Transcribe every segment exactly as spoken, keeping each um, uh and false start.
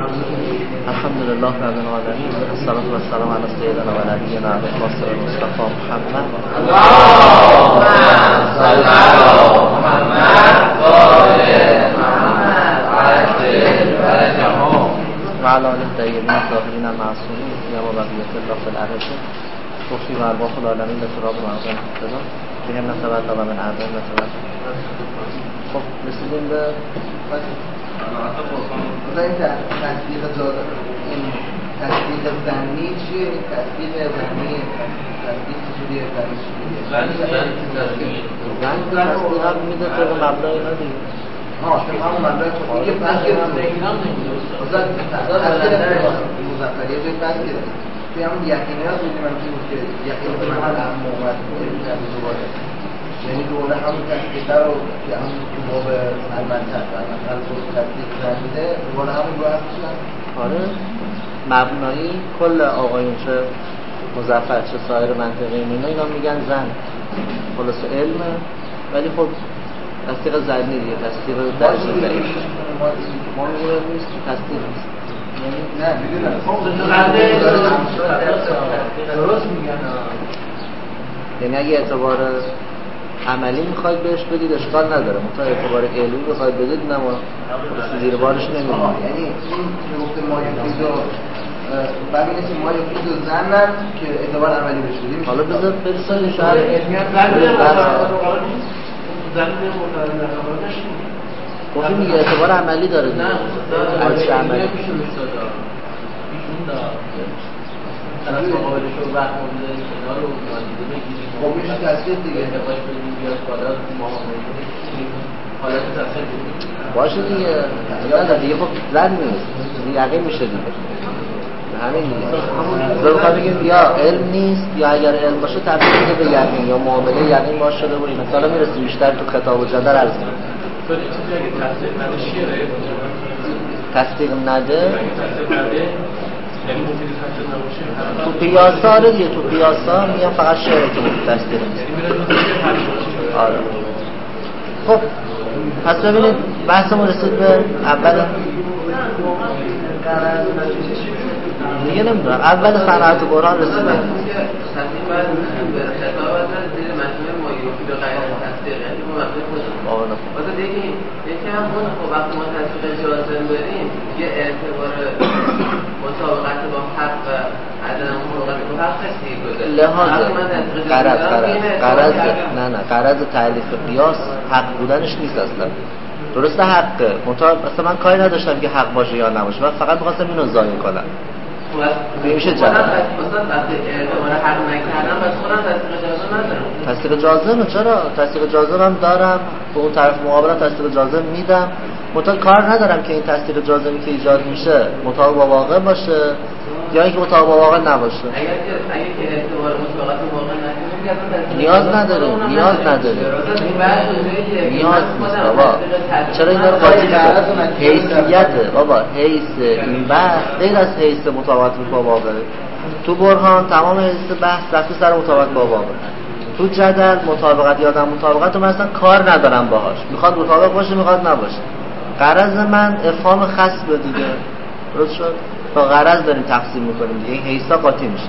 الحمد لله رب العالمین الصلاة و السلام علی سیدنا و نبینا ابی القاسم مصطفی محمد اللهم صل علی محمد و آل محمد و علی آله الطیبین الطاهرین المعصومین یا بقیة الله فی الارض توفی و ارواح العالمین به تراب معظم خدا که هم نتبت و من اعظم نتبت. خب رسیدیم به مثلا این تصدیق زاده این تصدیق زنی چیه؟ تصدیق زنی تصدیق چجوریه؟ زن تصدیق هم میده تو به مبلغ اینا دیگه ها تو همون مبلغ تو دیگه پس گرفته مثلا تصدیق مزفریه جای پس گرفته توی همون یقینه ها بودیم هم که یقین به من هم موقعت بودیم در دوباره یعنی دوله همون تصدیقه رو که همون تو باب المنطق المنطق رو تصدیق زنیده دوباره همون رو هست شدن. آره مبنایی کل آقایون چه مظفر چه سایر منطقه اینا اینا میگن زن خلاص علمه ولی خب تصدیق زنی دیگه تصدیق درجه زنی ما میگویم نیست تصدیق نیست نه میدونم درست میگن یعنی اگه اعتبار عملی میخواید بهش بدید اشکال نداره مثلا اعتبار علمی بخواید بدید نه ما زیر بارش نمیدیم یعنی این گفته ما یکیدو ببینید که ما یکیدو زنن که اعتبار عملی بهش بدیم حالا بذار برسانیم شهر علمیت زن گفتیم میگه اعتبار عملی داره نه از چه عملی میشه میشد ایشون دا طرف مقابلش رو وقت مونده اینا رو نادیده بگیریم خب میشه تصدیق دیگه نقاش بدیم بیاد بالا معامله حالت تصدیق بدیم باشه دیگه نه دیگه خب زن نیست یقین میشه دیگه همین دیگه رو بخواه بگیم یا علم نیست یا اگر علم باشه تبدیل به یقین یا معامله یقین باشه شده بود مثلا میرسیم بیشتر تو خطاب و جدل عرض کنیم تصدیق نده یعنی مفید تصدیق نباشه تو پیاسا آره دیگه تو پیاسا میگم فقط شعره که مفید تصدیق نیست آره خب پس ببینید بحثمون رسید به اول دیگه نمیدونم اول صنعت قرآن رسیدیم تصدیق باید به خطاب هستن زیر مجموعه مایوفی به غیر تصدیق یعنی با مقدر خودم آره واسه دیگه یکی هم اون خب وقتی ما تصدیق جازم داریم یه اعتبار مطابقت با حق و عدم مطابقت با حق هستی گذاره لحاظ قرض قرض قرض نه نه قرض تعلیف قیاس حق بودنش نیست اصلا درسته حقه مطابق اصلا من کاری نداشتم که حق باشه یا نباشه من فقط می‌خواستم اینو ظاهر کنم میشه جواب مثلا وقتی اعتبار حق نکردم بس خودم تصدیق جازم ندارم تصدیق جازم چرا تصدیق جازم هم دارم به اون طرف مقابلم تصدیق جازم میدم مطابق کار ندارم که این تصدیق جازمی که ایجاد میشه مطابق با واقع باشه یا اینکه مطابق با واقع نباشه اگر که اگر که اعتبار مطابقت واقع نکنیم نیاز نداریم نیاز نداریم نیاز نیست بابا چرا این رو قاطی میکنه حیثیته بابا حیث این بحث غیر از حیث مطابقت با واقع تو برهان تمام حیث بحث رفته سر مطابقت با واقع تو جدل مطابقت یا عدم مطابقت رو مثلا کار ندارم باهاش میخواد مطابق باشه میخواد نباشه غرض من افهام خصب دیگه درست شد با غرض داریم تقسیم میکنیم دیگه این حیثا قاطی میشه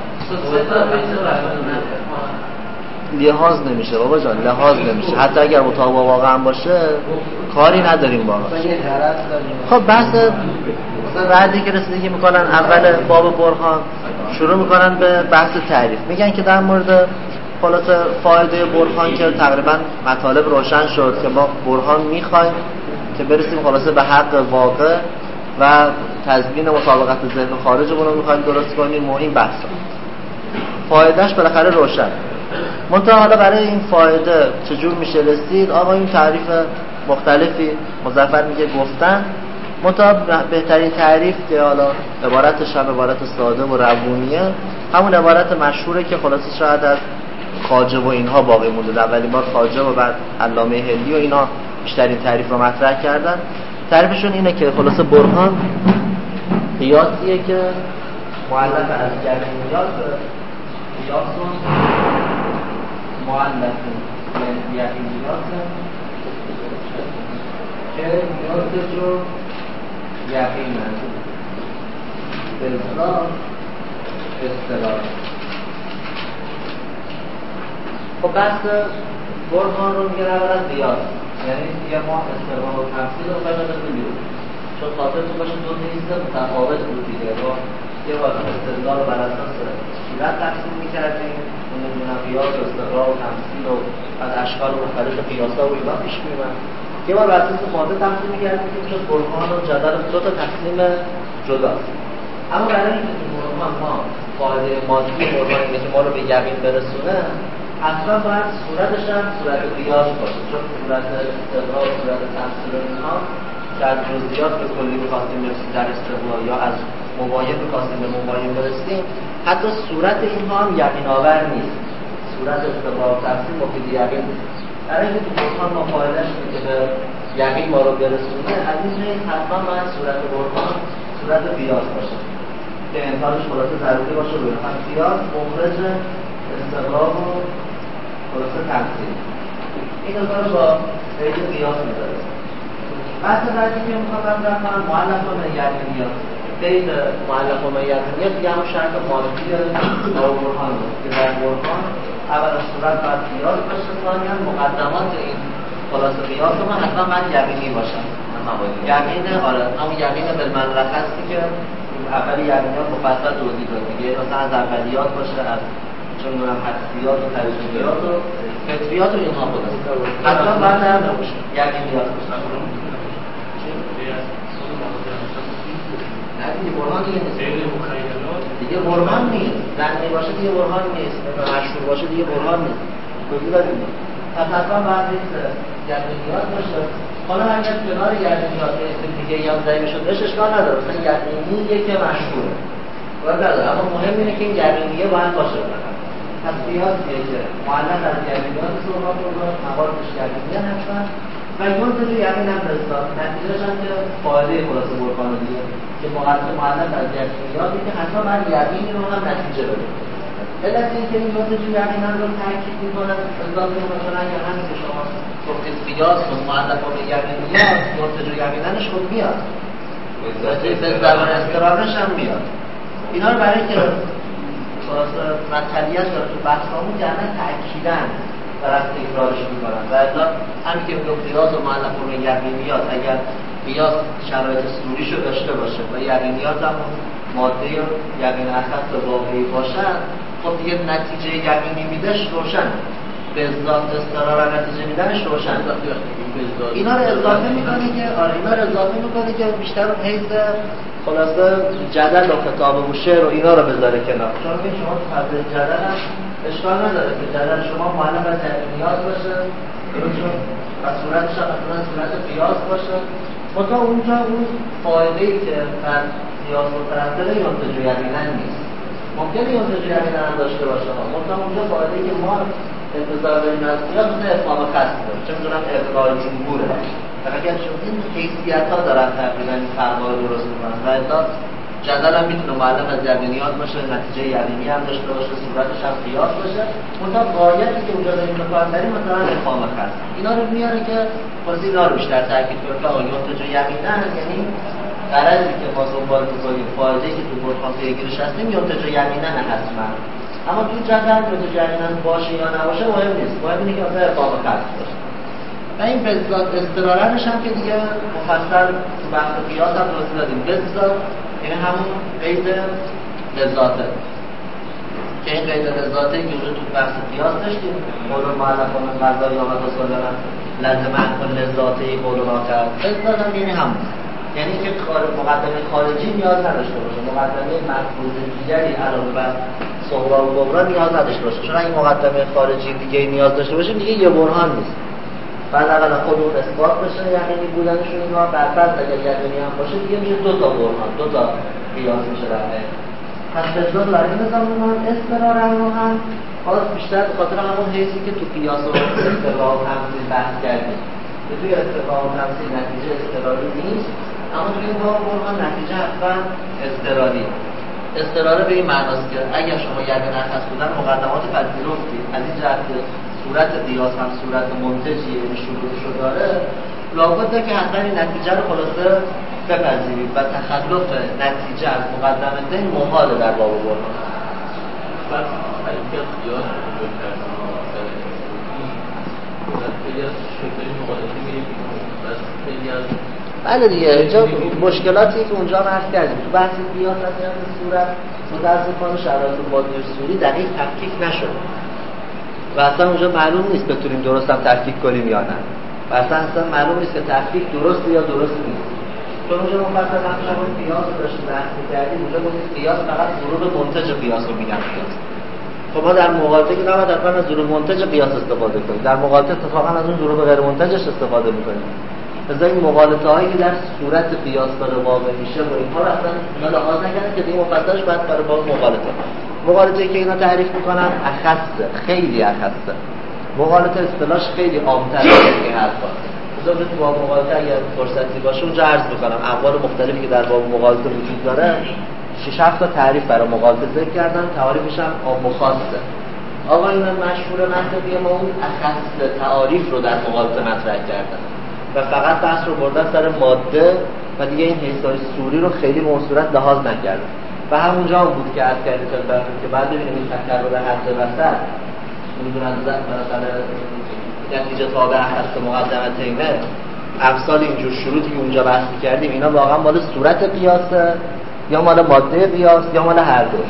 لحاظ نمیشه بابا جان لحاظ نمیشه حتی اگر مطابق با واقع هم باشه کاری نداریم باهاش خب بحث بعدی که رسیدگی میکنن اول باب برهان شروع میکنن به بحث تعریف میگن که در مورد خلاص فایده برهان که تقریبا مطالب روشن شد که ما برهان میخوایم که برسیم خلاصه به حق واقع و تضمین مطابقت ذهن خارجمون رو میخوایم درست کنیم و این بحث فایدهش بالاخره روشن منتها حالا برای این فایده چجور میشه رسید آقا این تعریف مختلفی مظفر میگه گفتن منتها بهترین تعریف که حالا عبارتش هم عبارت ساده و روونیه همون عبارت مشهوره که خلاصه شاید از خواجه و اینها باقی مونده اولین بار خواجه و بعد علامه هندی و اینا بیشترین تعریف رو مطرح کردن تعریفشون اینه که خلاصه برهان قیاسیه که مؤلف از جمعیات قیاسون مؤلف من یقینیات که قیاسش رو یقین نداره به اصطلاح اصطلاح. خب بحث برهان رو میگه اول از قیاس، یعنی دیگه ما استقرار و تمثیل رو باید بگیریم، چون خاطرتون باشه دو نیست متفاوت بود دیگه. ما یه بار استدلال رو بر اساس صورت تقسیم می‌کردیم، نمیدونم قیاس و استقرار و تمثیل و بعد اشکال مختلف قیاس‌ها و اینا پیش می‌اومد. یه بار بر اساس ماده تقسیم می‌کردیم که چون برهان و جدل دو تا تقسیم جداست. اما برای اینکه تو برهان ما قاعده مادی برهانی که ما رو به یقین برسونه، اصلا باید صورتش هم صورت قیاس باشه، چون صورت استقرار و صورت تمثیل اینها که از جزئیات به کلی می‌خواستیم برسیم در استقرار یا از مباین می‌خواستیم به مباین برسیم، حتی صورت اینها هم یقین آور نیست. صورت استقرار و تمثیل مفید یقین نیست. برای اینکه تو برهان ما قاعده‌اش که به یقین ما رو برسونه، از این جهت حتما باید صورت برهان صورت قیاس باشه که امکانش خلاصه ضروری باشه روی هم قیاس مخرج استقرار و خلاصه تمثیل. این دوتا رو با قید قیاس می‌ذاره. بحث بعدی که می‌خوام مطرح کنم مؤلف و یقینیات. قید مؤلف و یقینیات دیگه همون شرط مالکی با برهان بود که در برهان اول صورت باید قیاس باشه، ثانیاً مقدمات این خلاصه قیاس ما حتما باید یقینی باشن. یقین آره همون یقین بالمنرخ هستی که اول یقینیات مفصل توضیح داد دیگه، مثلا از اولیات باشه، از چون می‌دونم حدسیات و تجربیات و فطریات و اینها بود. حتما باید هم نباشه یقینیات باشه. نه دیگه برهان دیگه نیست. دیگه برهان نیست. زنی باشه دیگه برهان نیست. مشهور باشه دیگه برهان نیست. توضیح دادیم. پس حتما باید یقینیات باشه. حالا اگر کنار یقینیات اسم دیگه یا ضعیف شد بهش اشکال نداره. مثلا یقینیه که مشهوره. باید نداره. اما مهم اینه که این یقینیه باید باشه. پس قیاسیه که معلق از یقینیات صحبت کنه، مواردش یقینیه حتما و یون تو یقین هم رسال. نتیجهش هم که فایده خلاصه برهان دیگه که مقدم معلق از یقینیاتی که حتما باید یقینی رو هم نتیجه بده. علت این که این یون تو یقین هم رو تاکید میکنن اضافه میکنن یا همین که شما گفتید قیاس و معلق با یقینیات یون تو یقیننش خود میاد. به زبان استقرارش هم میاد. اینا رو برای که خلاصه مطلیت داره تو بحثامون جمعه تأکیدن در از تکرارش میکنن و اصلا همین که میگم قیاس و معلق و یقینیات اگر قیاس شرایط سروریشو داشته باشه و یقینیات هم ماده یقین اخص واقعی باشن، خب دیگه نتیجه یقینی میدهش روشن، به ذات استقرار نتیجه میدنش روشن. اینا رو اضافه میکنه که آره اینا رو اضافه میکنه که بیشتر اون حیث خلاصه جدل و کتاب و شعر و اینا رو بذاره کنار. چون این شما تو فضل جدل هم اشکال نداره که جدل شما معلق از یقینیات باشه و صورتش اصلا صورت قیاس باشه، منتها اونجا اون فایده‌ای که در قیاس مترتبه ینتج یقینا نیست. ممکنه ینتج یقینا هم داشته باشه، منتها اونجا فایده‌ای که ما انتظار داریم از قیاس مثل افهام خاص داره، چه می‌دونم ارتقاء جمهوره. اگر چون این حیثیت‌ها دارن تقریبا این فرق‌ها رو درست می‌کنن و اصلا جدل هم میتونه معلق از یقینیات باشه، نتیجه یقینی هم داشته باشه، صورتش هم قیاس باشه، منتها غایتی که اونجا داریم می‌کنیم داریم مثلا افهام خاص. اینا رو میاره که خلاص اینا رو بیشتر تاکید کنه که آیا ینتج یقینا یعنی غرضی که ما دنبال می‌کنیم، فایده‌ای که تو برهان پیگیرش هستیم ینتج یقینا حتما. اما تو جدل ینتج یقینا باشه یا نباشه مهم نیست، مهم اینه که مثلا افهام خاص باشه. و این بذات استقرارش هم که دیگه مفصل تو بحث قیاس هم توضیح دادیم. بذات یعنی همون قید لذاته که این قید لذاته که اونجا تو بحث قیاس داشتیم، قول معلق و من قضایی آمد و سالارم لازمن کن لذاته قولونات هست. بذات هم یعنی همون یعنی که مقدمه خارجی نیاز نداشته باشه، مقدمه مفروض دیگری علاوه بر صغرا و کبرا نیاز نداشته باشه، چون اگه مقدمه خارجی دیگه نیاز داشته باشه دیگه یه برهان نیست. بعد اول خود اون اثبات بشه یقینی بودنشون اینا بعد اگر یقینی هم باشه دیگه میشه دو تا برهان، دو تا قیاس میشه در حقیقت. پس بذات برای این نظام استقرار رو هم خاص بیشتر به خاطر همون حیثی که تو قیاس و استقرار و تمثیل بحث کردیم که توی استقرار و تمثیل نتیجه استقراری نیست، اما توی این برهان نتیجه حتما استقراری. استقراره به این معناست که اگر شما یقین اخص بودن مقدمات پذیرفتید از این جهت صورت قیاس هم صورت منتجی یعنی شروطشو داره، لابده که حتما این نتیجه رو خلاصه بپذیرید و تخلف نتیجه از مقدمه دین محاله در باب برهان. بس خیلی از قیاس وجود کرده خیلی از شکلی مقالطه میریم بس خیلی از بله دیگه اینجا مشکلاتی که اونجا عرض کردیم تو بحث قیاس از این صورت متاسفانه شرایط مادی سوری دقیق تفکیک نشد و اصلا اونجا معلوم نیست بتونیم درست هم تفکیک کنیم یا نه و اصلا اصلا معلوم نیست که تفکیک درست یا درست نیست. چون اونجا ما مثلا وقتی ما قیاس رو داشتیم بحث می‌کردیم اونجا گفتیم قیاس فقط ضروب منتج قیاس رو میگن قیاس. خب ما در مقالطه که نباید حتما از ضروب منتج قیاس استفاده کنیم، در مقالطه اتفاقا از اون ضروب غیر منتجش استفاده می‌کنیم. مثلا این مقالطه هایی که در صورت قیاس داره واقع میشه و اینها رو اصلا اینا لحاظ نکردن که دیگه مفصلش باید برای باب مقالطه مقالطه‌ای که اینا تعریف میکنن اخصه، خیلی اخصه. مقالطه اصطلاحش خیلی عام‌تره از این حرفا. مثلا تو باب مقالطه اگر فرصتی باشه اونجا عرض میکنم اقوال مختلفی که در باب مقالطه وجود داره شش هفت تا تعریف برای مقالطه ذکر کردن، تعاریفش هم عام و خاصه. آقایون مشهور منطقی ما اون اخص تعاریف رو در مقالطه مطرح کردن و فقط بحث رو بردن سر ماده و دیگه این حسای سوری رو خیلی به اون صورت لحاظ نکردن و همونجا هم بود که عرض کردیم که بعد ببینیم این تکرر حد وسط میدونن مثلا نتیجه تابع اخص مقدمه تیمه امثال اینجور شروطی که اونجا بحث کردیم اینا واقعا مال صورت قیاسه یا مال ماده قیاس یا مال هر دوش.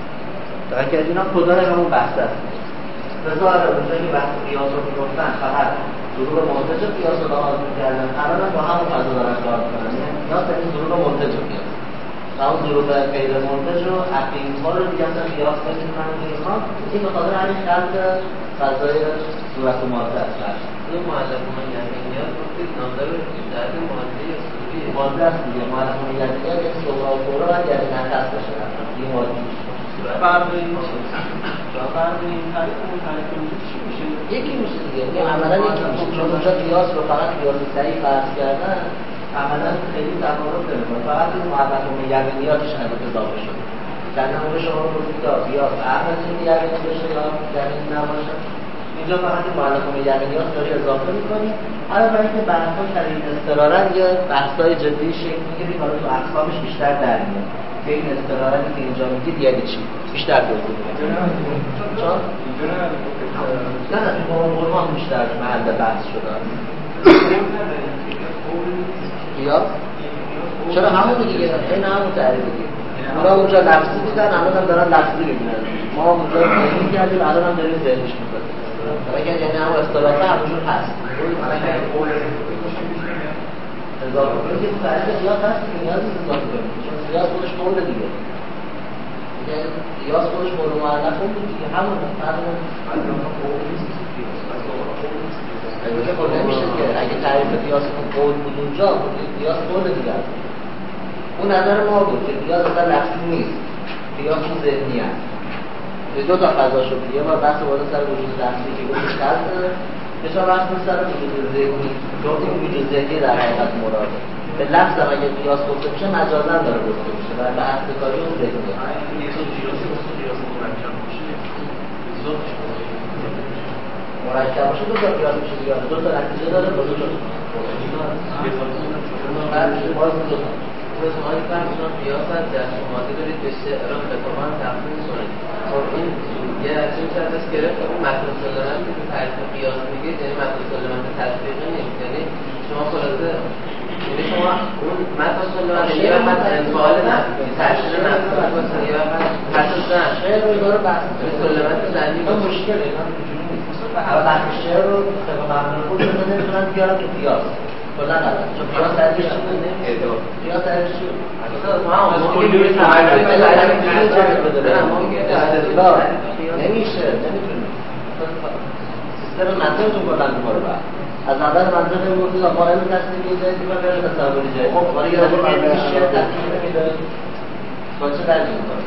در که اینا کدای همون بحث است. بذاره اونجا که بحث قیاس رو میگفتن فقط ضروب منتج قیاس رو لحاظ می‌کردن، الان با همون فضا دارن کار می‌کنن. یعنی قیاس این ضروب منتج قیاس. و اون ضروب غیر منتج رو عقیم‌ها رو دیگه اصلا قیاس نمی‌کنن که اینها این به خاطر همین خلق فضای صورت ماده است. این معلمون یقینیات گفتید نامدار جهت ماده یا سوری ماده است دیگه. معلمون یقینیات یک صغرا و کبرا باید یقین نقص بشه. این ماده فرق این چه فرق این تعریف اون تعریف چی میشه؟ یکی میشه دیگه. این عملا یکی میشه. چون اونجا قیاس رو فقط قیاس صحیح فرض کردن عملا خیلی تفاوت نمی‌کنه. فقط این معلمون یقینیاتش البته اضافه شده. در نمونه شما رو گفتید قیاس عقل یقینی بشه یا یقینی نباشه. اینجا فقط این معلمون یقینیات داری اضافه می‌کنی. الان برای اینکه بحث‌ها شدید اضطرارا یه بحث‌های جدی شکل می‌گیره حالا تو اقسامش بیشتر در میاد. که این اضطراری که اینجا میگید یعنی چی؟ بیشتر توضیح میدید. چون؟ نه نه تو قرآن بیشتر محل بحث شده است. قیاس؟ چرا همون دیگه؟ این همون تعریف دیگه. اونا اونجا لفظی دیدن، الان هم دارن لفظی میبینن. ما اونجا ذهنی کردیم، الان هم داریم ذهنیش میکنیم. اگر یعنی همون اصطلاحات همونجور هست. اضافه کنید که تعریف قیاس هست که نیاز نیست اضافه کنید. قیاس خودش قوله دیگه. یعنی قیاس خودش قول معلق بود دیگه همون همون البته قول نمیشه که اگه تعریف قیاس قول بود اونجا قیاس قول دیگه است. اون نظر ما بود که قیاس اصلا لفظی نیست. قیاس اون ذهنی است. دو تا فضا شد. یه بار بحث وارد سر وجود لفظی که گفتش خلق یه جا بحث سر وجود ذهنی. گفتیم وجود ذهنی در حقیقت مراده. به لفظ هم اگه قیاس گفته میشه مجازاً داره گفته میشه و به حد کاری اون ذهنیه. مرکب باشه دو تا قیاس میشه دیگه. دو تا نتیجه داره با دو تا بعد باز دو تا شمایی فرمودن قیاس از جهت ماده دارید به شعران به قرآن تقسیم کنید. خب این یه چیز شرط است گرفت اون متن سلمت که تعریف قیاس میگید یعنی متن سلمت تطبیقی نیست. یعنی شما خلاصه یعنی شما اون متن سلمت یه وقت سوال نفسی تشریح نفسی باشه یه وقت حساس نه شعر رو داره بحث به سلمت زنی این مشکله. اما بحث شعر رو طبق مبنای خود رو نمیتونن بیارن تو قیاس کلا ندارن چون قیاس تعریفش چی بود؟ قیاس تعریفش چی بود؟ نمیشه نمیتونی سیستم منطقتون کلا میخوره بعد از نظر منطق گفتید قائل تصدیق جدید و غیر تصوری جدید خب برای یه نفر میشه تصدیق نمیده با چه دلیلی میکنه؟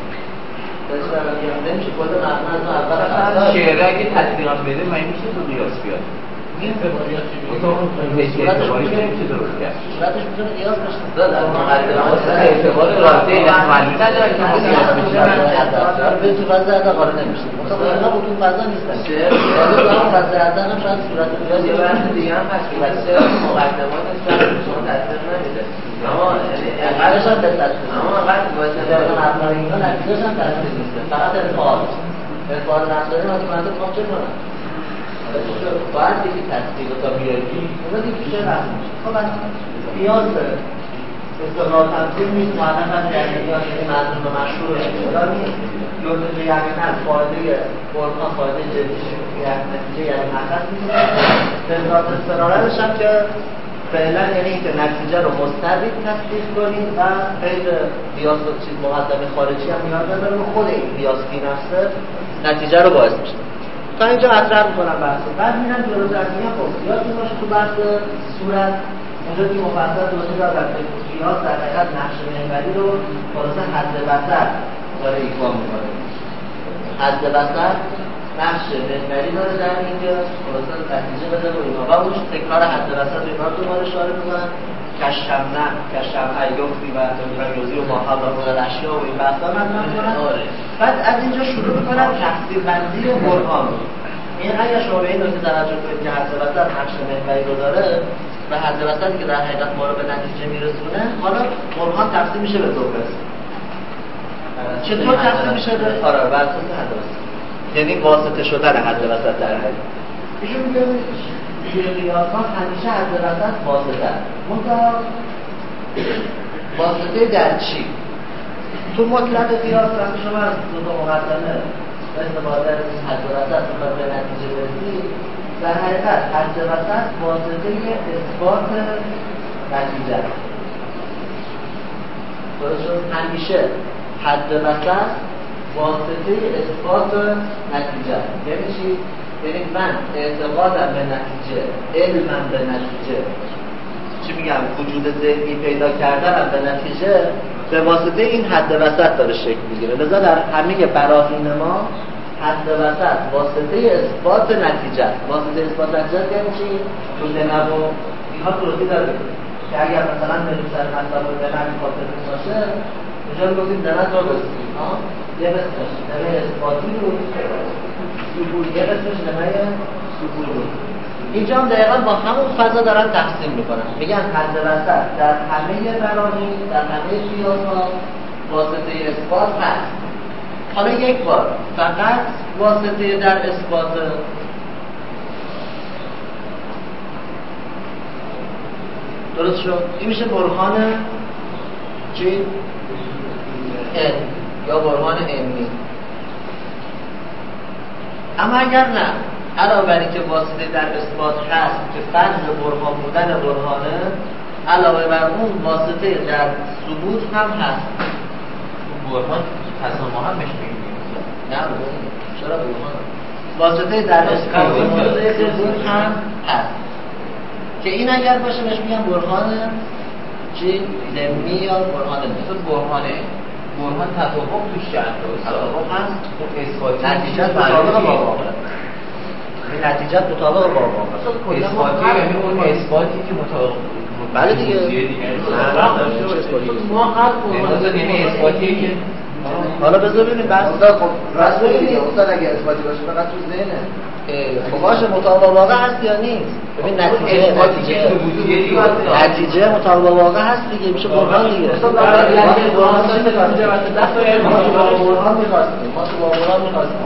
نمیشه کل مبنا اول شعر اگه تصدیقات بده ما میشه تو قیاس بیاد این اعتباریات چی صورتش میگه چی درست کرد صورتش میتونه قیاس بشه داد از مقدمات اعتبار رابطه احتمالی نداره که قیاس بشه به تو وضع عدد قرار نمیشه مثلا اینا با تو وضع نیستن ولی تو هم وضع عدد هم شاید صورت قیاس یه بحث دیگه هم هست که بچه مقدماتش شاید شما تاثیر نمیده اما اقلش هم دقت کنید اما وقتی باشه دقیقاً اول اینا نتیجهش هم تاثیر نیست فقط انفعال انفعال رفتاری مطمئن خواهد چه کنن باید دیگه تصدیق تا بیاری اونا دیگه پیشه رفت میشه خب از قیاس استقرار تمثیل نیست معلم از قیاس یعنی مضمون مشهور استقرار نیست لطفه یقینا فایده برهان فایده جدی نتیجه یعنی مخص نیست استقرار استقرارش هم که فعلا یعنی اینکه نتیجه رو مستقیم تصدیق کنیم و غیر قیاس و چیز مقدمه خارجی هم نیاز نداره و خود این قیاس فی نفسه نتیجه رو باعث میشه. تا اینجا مطرح میکنم بحث بعد میرم جلوتر میگم خب یادتون باشه تو بحث صورت اونجا که مفصل توضیح دادم که قیاس در حقیقت نقش محوری رو خلاصه حد وسط داره ایفا میکنه. حد وسط نقش محوری داره در اینجا خلاصه نتیجه بده و اینا و اونش تکرار حد وسط اینا رو دوباره اشاره میکنن کشم نه کشم ایوفی و روزی و ماحل و الاشیا و این بحثا مطرح میکنن. بعد از اینجا شروع میکنن تقسیم بندی برهان. این اگر شما به این نکته توجه کنید که حد وسط نقش محوری رو داره و حد وسطی که در حقیقت ما رو به نتیجه میرسونه حالا برهان تقسیم میشه به دو قسم. چطور تقسیم میشه به آره بر اساس حد وسط یعنی واسطه شدن حد وسط در حقیقت ایشون میگه توی قیاس‌ها همیشه حد وسط واسطه است. منتها واسطه در چی؟ تو مطلق قیاس وقتی شما از دو تا مقدمه استفاده از حد وسط میخواد به نتیجه برسید در حقیقت حد وسط واسطه اثبات نتیجه است. درست شد؟ همیشه حد وسط واسطه اثبات نتیجه است. یعنی چی؟ یعنی من اعتقادم به نتیجه، علمم به نتیجه، چی میگم وجود ذهنی پیدا کردنم به نتیجه به واسطه این حد وسط داره شکل میگیره. لذا در همه براهین ما حد وسط واسطه اثبات نتیجه است. واسطه اثبات نتیجه یعنی چی؟ تو نب و اینها توضیح داره که اگر مثلا نمی‌سر مطلب رو نب خاطرتون باشه اینجا رو گفتیم نب دو قسمی ها یه قسمش نب اثباتی بود ثبوت یه قسمش نمای ثبوت بود. اینجا هم دقیقا با همون فضا دارن تقسیم میکنن میگن حد وسط در همه براهین در همه قیاس‌ها واسطه اثبات هست. حالا یک بار فقط واسطه در اثبات درست شد این میشه برهان چی؟ ان یا برهان علمی. اما اگر نه علاوه بر اینکه واسطه در اثبات هست که فرض برهان بودن برهانه علاوه بر اون واسطه در ثبوت هم هست. برهان تسامح هم بهش میگیم نه چرا برهان واسطه در اثبات واسطه ثبوت هم هست که این اگر باشه بهش میگن برهان چی؟ ضمنی یا برهان مثل برهانه برهان تطابق توش چند تطابق هست اثباتی نتیجه مطابق با واقع این نتیجه مطابق با واقع اثباتی یعنی اون اثباتی که مطابق بله دیگه ما قبل برهان یعنی اثباتیه که حالا بذار ببینیم بحث خب راست میگی استاد اگه اثباتی باشه فقط تو ذهنه خب باشه مطابق با واقع هست یا نیست؟ ببین نتیجه نتیجه نتیجه مطابق با واقع هست دیگه میشه برهان دیگه برهان می‌خواستیم ما تو برهان می‌خواستیم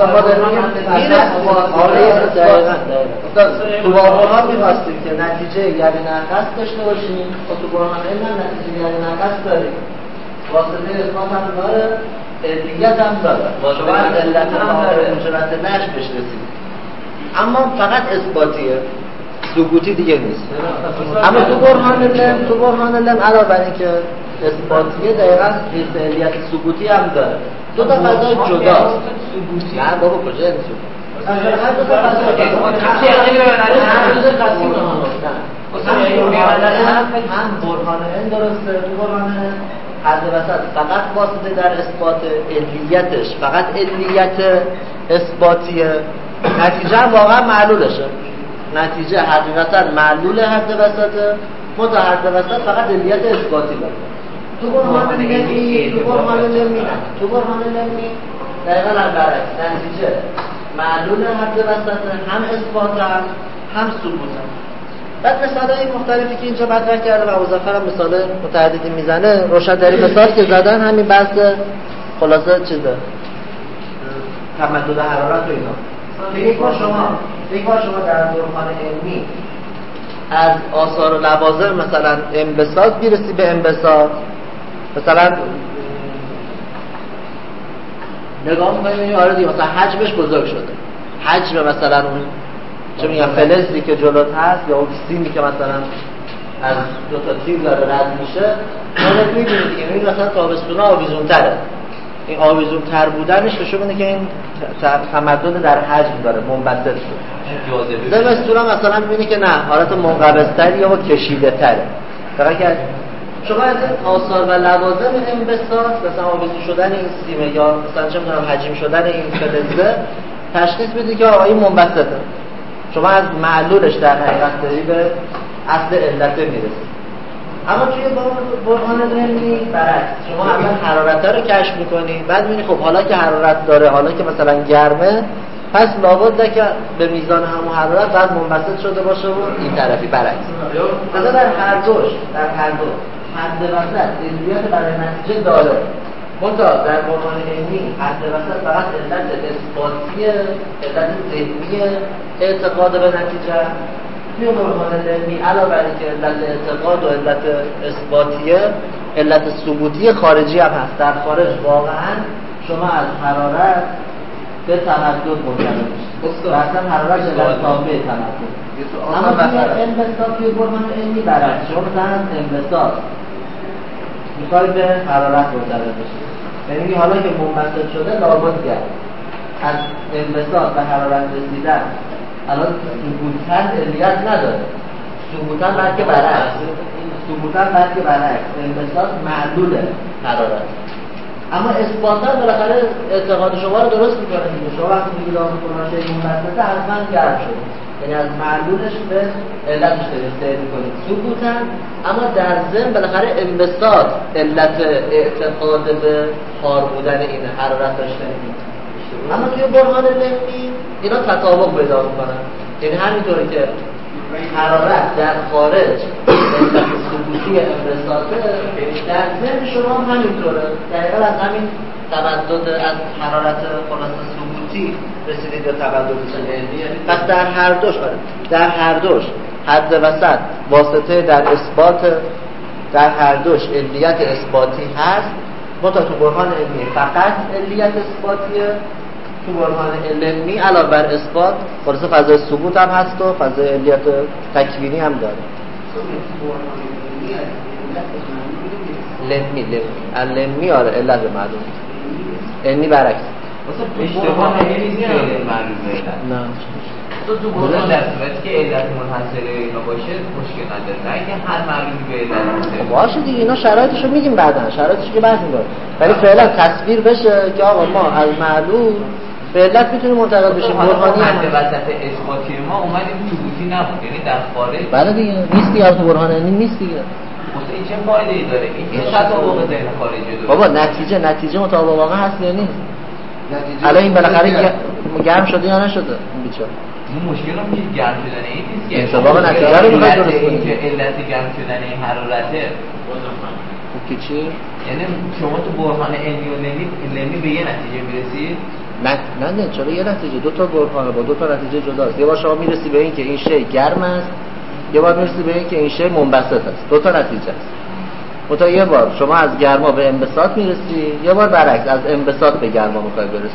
تو برهان می‌خواستیم که نتیجه یعنی ناقص داشته باشیم و تو برهان علم نتیجه یعنی ناقص داریم واسطه اثبات هم داره علیت هم داره واسطه علت هم داره مجرد نش بهش رسید اما فقط اثباتیه ثبوتی دیگه نیست. اما تو برهان علم تو برهان علم علاوه بر اینکه اثباتیه دقیقاً علیت ثبوتی هم داره. دو تا فضای جداست. نه بابا کجا این ثبوت هر دو تا فضای هم برهان علم درسته تو برهان حد وسط فقط واسطه در اثبات علیتش فقط علیت اثباتیه نتیجه واقعا معلولشه نتیجه حقیقتا معلول حد وسطه، متا حد وسط فقط علیت اثباتی داره. تو برهان نمی تو برهان نمی تو برهان نمی دقیقا هم برعکس، نتیجه معلول حد وسطه، هم اثبات هم هم ثبوت هم. بعد مثالای مختلفی که اینجا مطرح کرده و ابوظفر هم مثال متعددی میزنه. روشن‌ترین مثالی که زدن همین بحث خلاصه چیزه، تمدد حرارت و اینا. یک بار شما یک بار شما در برهان علمی از آثار و لوازم مثلا انبساط بیرسی به انبساط، مثلا نگاه می‌کنید آره دیگه مثلا حجمش بزرگ شده، حجم مثلا اون چه میگم فلزی که جلوت هست یا اون سیمی که مثلا از دو تا تیر داره رد میشه، ما می‌بینید دیگه این مثلا تابستونا آویزون‌تره. این آویزون‌تر بودنش نشون میده که این تمدد در حجم داره، منبسط شده. زمستونا مثلا می‌بینی که نه، حالت منقبض‌تر یا کشیده‌تره. فقط که شما از این آثار و لوازم انبساط مثلا آویزون شدن این سیمه یا مثلا چه می‌دونم حجم شدن این فلزه تشخیص بدید که آقا این منبسطه. شما از معلولش در حقیقت داری به اصل علت میرسید. اما توی برهان علمی برعکس، شما اول حرارت رو کشف می‌کنی، بعد می‌بینی خب حالا که حرارت داره، حالا که مثلا گرمه، پس لابد که به میزان همون حرارت بعد منبسط شده باشه و این طرفی برعکس. مثلا در هر دوش در هر دو حد وسط علمیت برای نتیجه داره. منتها در برهان علمی حد وسط فقط علت اثباتی، علت ذهنی اعتقاد به نتیجه. توی برهان علمی علاوه بر اینکه علت اعتقاد و علت اثباتیه، علت ثبوتی خارجی هم هست. در خارج واقعا شما از حرارت به تمدد منجر میشه. اصلا حرارت علت تابع تمدد. اما توی انبساط توی برهان علمی برعکس، شما مثلا انبساط میخوای به حرارت منجر بشه. یعنی حالا که منبسط شده لابد گرد از انبساط به حرارت رسیدن الان ثبوتاً علیت نداره، ثبوتاً بلکه برعکس، ثبوتاً بلکه برعکس انبساط معلول حرارت. اما اثباتاً بالاخره اعتقاد شما رو درست میکنه دیگه. شما وقتی میگید آن فرماشه منبسطه حتما گرم شده، یعنی از معلولش به علتش دارید سیر میکنید ثبوتاً. اما در ضمن بالاخره انبساط علت اعتقاد به حار بودن این حرارت داشته نمید. اما توی برهان علمی اینا تطابق پیدا میکنن، یعنی همینطوری که حرارت در خارج علت ثبوتی انبساطه، در ضمن شما هم همینطوره. دقیقا از همین تمدد از حرارت خلاصه ثبوتی رسیدید به تمدد علمی. پس در هر دوش در هر دوش حد وسط واسطه در اثبات، در هر دوش علیت اثباتی هست. ما تا تو برهان علمی فقط علیت اثباتیه، تو برهان علمی علاوه بر اثبات خلاصه فضای ثبوت هم هست و فضای علیت تکوینی هم داره. علمی علمی علمی آره علت معلوم، علمی برعکس. اشتباه نیست که معلوم نیست. نه تو تو برهان در صورتی که علت منحصره اینا باشه مشکل نداره، نه اینکه هر معلومی به علت باشه. باشه دیگه، اینا شرایطشو میگیم بعداً، شرایطش که بحث می‌کنیم. ولی فعلا تصویر بشه که آقا ما از معلوم به علت میتونیم منتقل بشیم. برهانی هم وسط اثباتی ما اومدیم ثبوتی نبود، یعنی در خارج. بله دیگه نیست دیگه، از برهان علمی نیست دیگه. مثلا این چه فایده‌ای داره؟ این که تطابق ذهن خارجی داره. بابا نتیجه نتیجه مطابق واقع هست یا نیست؟ الان این بالاخره گرم شده یا نشده این بیچاره؟ این مشکل هم که گرم شدن این نیست که انطباق نتیجه رو میخواد درست کنید. این که علت گرم شدن این حرارته که چی؟ یعنی شما تو برهان علمی و علمی به یه نتیجه میرسید؟ نه نه نه چرا یه نتیجه؟ دو تا برهان با دو تا نتیجه جداست. یه بار شما میرسی به این که این شی گرم است، یه بار میرسی به این که این شی منبسط است. دو تا نتیجه است. متا یه بار شما از گرما به انبساط میرسی، یه بار برعکس از انبساط به گرما میخوای برسی.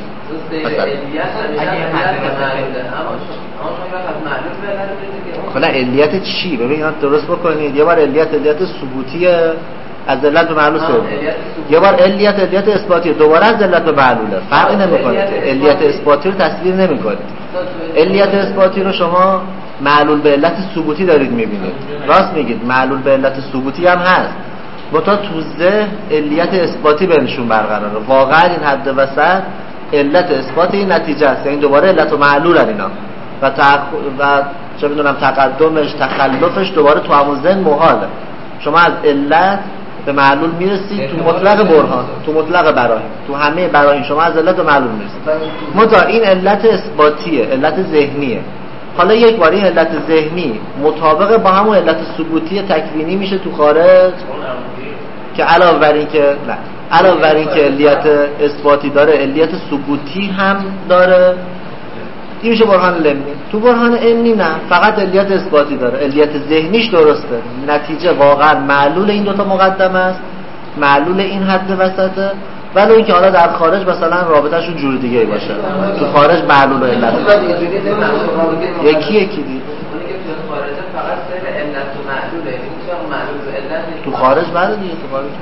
مثلا علیت چی؟ ببین اینا درست بکنید. یه بار علیت علیت ثبوتی از علت به معلول سر، یه بار علیت علیت اثباتی، دوباره از علت به معلوله. فرقی نمیکنه. علیت اثباتی رو تصویر نمیکنید. علیت اثباتی رو شما معلول به علت ثبوتی دارید میبینید. راست میگید، معلول به علت ثبوتی هم هست. با تا توزه علیت اثباتی بینشون برقراره. واقعا این حد وسط علت اثبات این نتیجه است، یعنی دوباره علت و معلول هست اینا. و تأخ... و چه میدونم تقدمش تخلفش دوباره تو همون ذهن محاله. شما از علت به معلول میرسید تو مطلق برهان، تو مطلق براهین، تو همه براهین شما از علت به معلول میرسید. منتها این علت اثباتیه، علت ذهنیه. حالا یک بار این علت ذهنی مطابق با همون علت ثبوتی تکوینی میشه تو خارج که علاوه بر این که نه علاوه بر این که علیت اثباتی داره علیت ثبوتی هم داره، این میشه برهان لمی. تو برهان علمی نه، فقط علیت اثباتی داره، علیت ذهنیش درسته، نتیجه واقعا معلول این دوتا مقدمه است، معلول این حد وسطه، ولی اینکه حالا در خارج مثلا رابطه‌شون جور دیگه ای باشه، تو خارج معلول و علت یکی یکی دی خارج فقط سر علت و معلوله، میشه معلول و علت تو خارج بعد دیگه تو خارج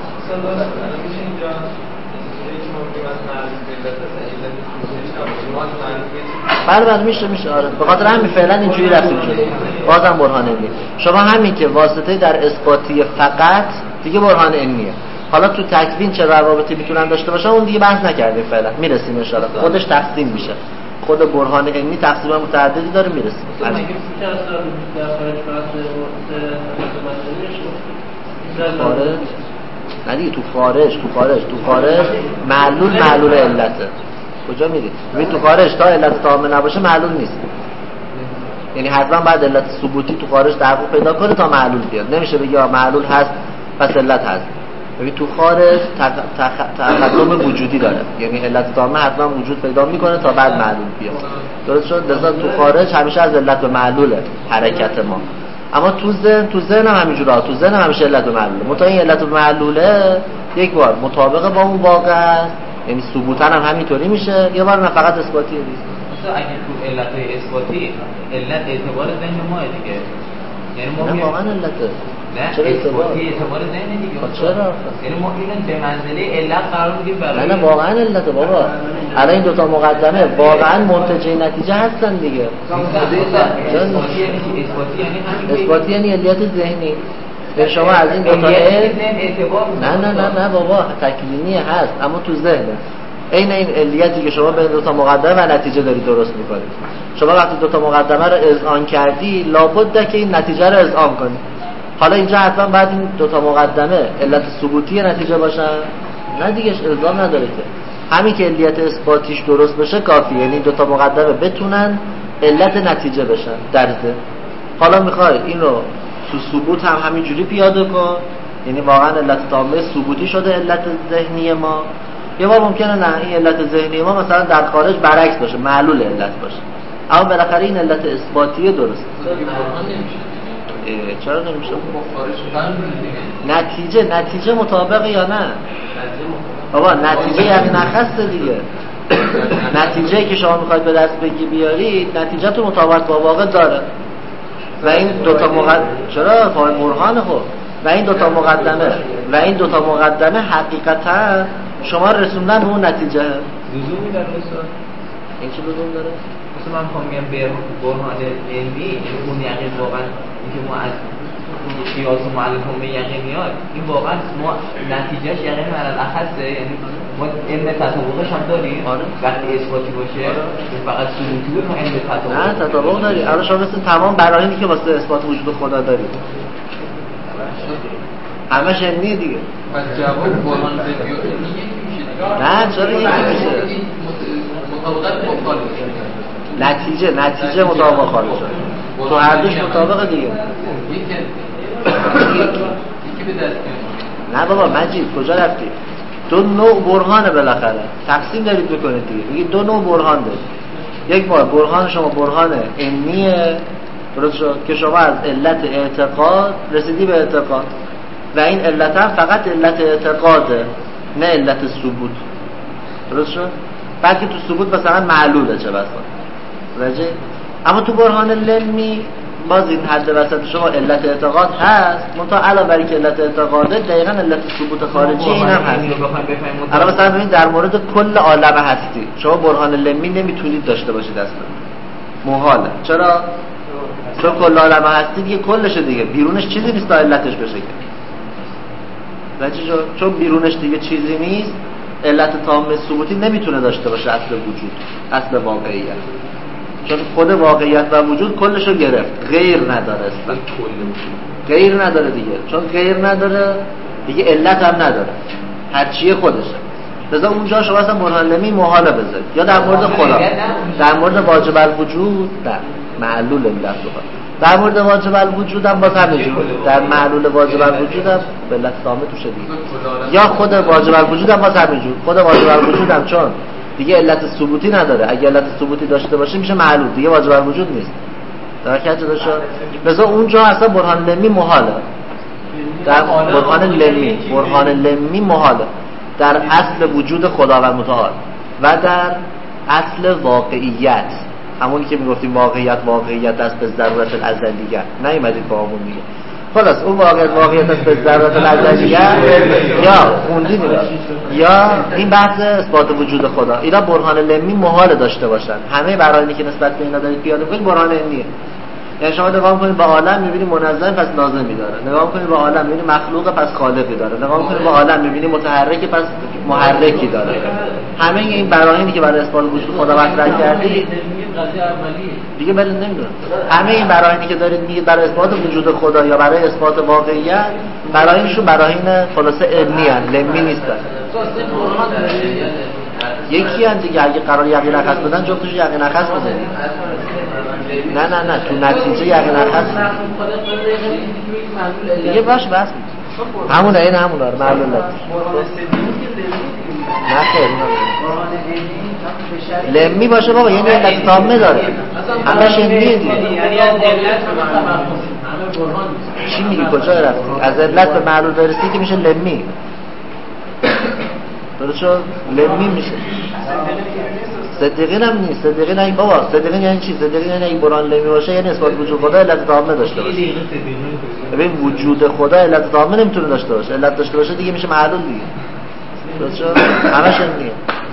بله بله میشه میشه آره. به خاطر همین فعلا اینجوری رفتیم جلو. بازم برهان علمی. شما همین که واسطه در اثباتی فقط دیگه برهان علمیه. حالا تو تکوین چه روابطی میتونن داشته باشن اون دیگه بحث نکردیم فعلا، میرسیم ان شاءالله. خودش تقسیم میشه، خود برهان علمی تقسیم متعددی داره، میرسیم. خارج نه دیگه، تو خارج تو خارج تو خارج معلول معلول علته. کجا میری؟ ببین تو خارج تا علت تام نباشه معلول نیست، یعنی حتما بعد علت ثبوتی تو خارج تحقق پیدا کنه تا معلول بیاد. نمیشه بگی معلول هست پس علت هست. ببین تو خارج تقدم وجودی داره، یعنی علت تامه حتما وجود پیدا میکنه تا بعد معلول بیاد. درست شد؟ لذا تو خارج همیشه از علت به معلوله حرکت ما، اما تو ذهن تو ذهن هم همینجوره، تو ذهن همیشه علت به معلوله. متأ این علت به معلوله یک بار مطابق با اون واقع است، یعنی ثبوتاً هم همینطوری میشه، یه بار نه فقط اثباتیه دیگه. مثلا اگه تو علت اثباتی علت اعتبار ذهن ما دیگه، یعنی ما نه واقعا علته. نه چرا اثباتی اعتبار ذهن دیگه؟ چرا؟ یعنی ما اینو به منزله علت قرار میدیم برای نه نه واقعا علته بابا. الان این دو تا مقدمه واقعا منتج نتیجه هستن دیگه. اثباتی یعنی اثباتی یعنی همین اثباتی یعنی علیت ذهنی. به شما از این دو تا نه نه نه نه بابا تکوینی هست اما تو ذهنه. این این علیتی که شما به دو تا مقدمه و نتیجه داری درست می‌کنید. شما وقتی دو تا مقدمه رو اذعان کردی لابد که این نتیجه رو اذعان کنی. حالا اینجا حتما بعد این دو تا مقدمه علت ثبوتی نتیجه باشن؟ نه دیگه الزام نداره که. همین که علیت اثباتیش درست بشه کافیه، یعنی دو تا مقدمه بتونن علت نتیجه بشن در ذهن. حالا می‌خوای اینو تو ثبوت هم همینجوری پیاده کن، یعنی واقعا علت تامه ثبوتی شده علت ذهنی ما. یه بار ممکنه نه این علت ذهنی ما مثلا در خارج برعکس باشه، معلول علت باشه، اما بالاخره این علت اثباتیه درست. چرا نمیشه؟ نتیجه نتیجه مطابقه یا نه؟ بابا نتیجه یعنی نخسته دیگه. نتیجه که شما میخواید به دست بگی بیارید نتیجه تو مطابقت با واقع داره و این دوتا مقدمه چرا فاعل برهان خب و این دوتا مقدمه و این دوتا مقدمه حقیقتا شما رسوندن به اون نتیجه. لزومی داره مثلا این چه لزوم داره؟ مثلا من میخوام بگم به برهان علمی اون یقین واقعا اینکه ما از قیاس و معلوم به یقین میاد، این واقعا ما نتیجهش یقین علل اخصه، یعنی ما علم تطابقش هم داریم. آره. وقتی اثباتی باشه آره. فقط ثبوتی بود ما علم تطابق نه تطابق داری. الان شما مثل تمام براهینی که واسه اثبات وجود خدا دارید همش علمیه دیگه. پس جواب برهان علمی نه چرا یکی میشه؟ مطابقت مخالف نتیجه نتیجه مطابق خارج شد تو هر دوش مطابق دیگه. یکی به دست میاد. نه بابا مجید کجا رفتی؟ دو نوع برهانه بالاخره تقسیم دارید بکنید دیگه. میگی دو نوع برهان دارید. یک بار برهان شما برهان علمیه درست شد که شما از علت اعتقاد رسیدی به اعتقاد و این علت هم فقط علت اعتقاده نه علت ثبوت. درست شد؟ بعد که تو ثبوت مثلا معلوله چه بسا راجع، اما تو برهان علمی باز این حد وسط شما علت اعتقاد هست منتها علاوه بر اینکه علت اعتقاده دقیقاً علت ثبوت خارجی این هم هست. الان مثلا ببینید در مورد کل عالم هستی شما برهان علمی نمیتونید داشته باشید اصلا، محاله. چرا؟ چون کل عالم هستی دیگه کلشه دیگه، بیرونش چیزی نیست تا علتش بشه که راجع، چون بیرونش دیگه چیزی نیست علت تام ثبوتی نمیتونه داشته باشه اصل وجود، اصل واقعیت. چون خود واقعیت و وجود کلشو گرفت، غیر نداره اصلا، غیر نداره دیگه، چون غیر نداره دیگه علت هم نداره، هر چیه خودشه. لذا اونجا شما اصلا برهان لمی محاله بذارید. یا در مورد خدا، در مورد واجب الوجود در معلول علت بخواد، در مورد واجب الوجود هم باز همینجوری، در معلول واجب الوجود هم علت ثابت توشه دیگه. یا خود واجب الوجود هم باز همینجوری، خود واجب الوجود هم چون دیگه علت ثبوتی نداره، اگه علت ثبوتی داشته باشه میشه معلول، دیگه واجب الوجود نیست. درکت داشته. لذا اونجا اصلا برهان لمی محاله. در برهان لمی، برهان لمی محاله در اصل وجود خداوند متعال و در اصل واقعیت، همونی که میگفتیم واقعیت واقعیت است به ضرورت الازلیه، نیومدید با همون دیگه. خلاص اون واقعیت واقعیت است به ضرورت الازلیه یا خوندید یا این بحث اثبات وجود خدا، اینا برهان لمی محال داشته باشن. همه برایندی که نسبت به اینا دارید پیاده کنید برهان لمیه. یعنی شما نگاه کنید به عالم می‌بینید منظم پس لازمی داره، نگاه کنید به عالم می‌بینید مخلوق پس خالقی داره، نگاه کنید به عالم می‌بینید متحرک پس محرکی داره. همه این برایندی که برای اثبات وجود خدا مطرح کردید دیگه بل نمیدونم، همه این برایندی که دارید میگید برای اثبات وجود خدا یا برای اثبات واقعیت، برایندشون براین خلاصه علمی ان، لمی نیستن. یکی هم دیگه اگه قرار یقین اخص بدن جفتش یقین اخص بزنید. نه نه نه تو نتیجه یقین اخص دیگه باش بس همونه، این همونه رو معلوم نه خیر لمی باشه بابا، یعنی علت تامه داره همش علمیه دیگه. چی میگی کجا رفتی؟ از علت به معلول برسی که میشه لمی، درست شد؟ لمی میشه. صدیقین هم نیست، صدیقین هم بابا صدیقین یعنی چی؟ صدیقین یعنی اگه برهان لمی باشه یعنی اثبات وجود خدا علت تامه داشته باشه. ببین وجود خدا علت تامه نمیتونه داشته باشه، علت داشته باشه دیگه میشه معلول دیگه. درست شد؟ همش دیگه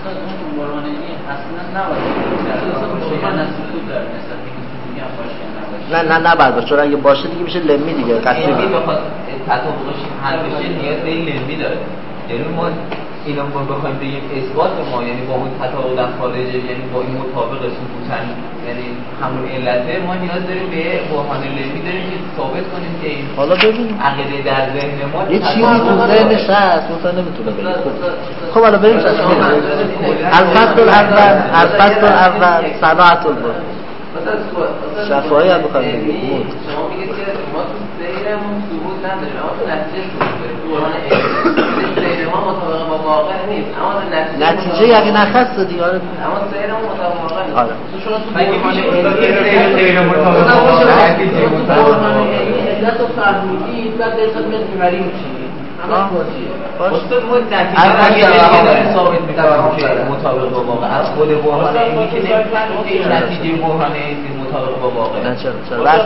نه نه نه بعد چون اگه باشه دیگه میشه لمی دیگه قطعی. یعنی بخواد تطابقش حل بشه نیاز به این لمی داره. یعنی ما اینا ما بخوایم بگیم اثبات ما یعنی با اون تطابق در خارجه، یعنی با این مطابق ثبوتن یعنی همون علته، ما نیاز داریم به برهان لمی داریم که ثابت کنیم که این حالا ببین عقیده در ذهن ما یه چیزی تو ذهنش هست مثلا نمیتونه بگه. خب حالا بریم چشم الفصل الاول، الفصل الاول صناعت البر شفاهی هم بخواهیم بگیم. شما میگید که ما تو ذهنمون ثبوت نداریم اما تو نتیجه ثبوت داریم، برهان ذهن ما مطابق با واقع نیست اما نتیجه نتیجه یقین اخص دیگه. آره اما ذهنمون مطابق با واقع نیست. آره تو شما تو برهان ذهن مطابق با واقع نتیجه مطابق علت رو فهمیدید بعد درصد میاد میبری میشید همه توضیحه. استاد ما نتیجه رو داره ثابت می‌کنه که مطابق با واقع از خود برهان علمی که نمی‌فهمیم که این نتیجه برهان علمی مطابق با واقع. نه چرا چرا